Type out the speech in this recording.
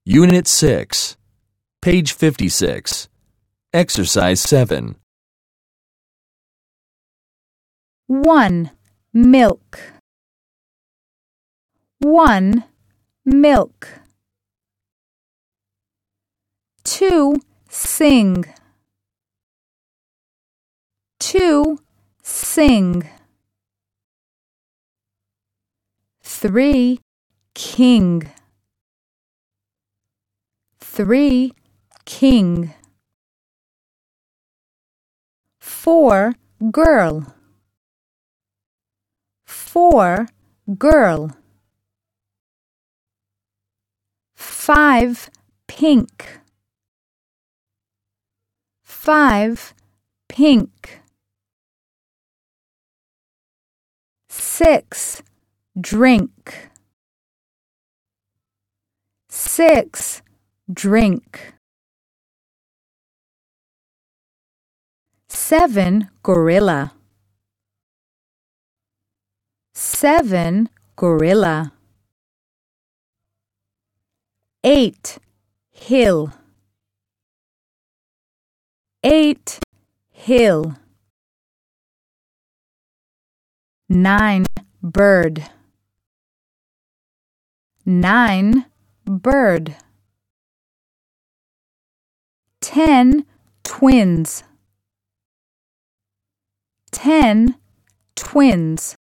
Unit 6, page 56, Exercise 7. 1. Milk. 1. Milk. 2. Sing. 2. Sing. 3. King. 3. King. 4. Girl. 4. Girl. 5. Pink. 5. Pink. 6. Drink. 6. Drink. 7. Gorilla. 7. Gorilla. 8. Hill. 8. Hill. 9. Bird. 9. Bird. 10. Twins. 10. Twins.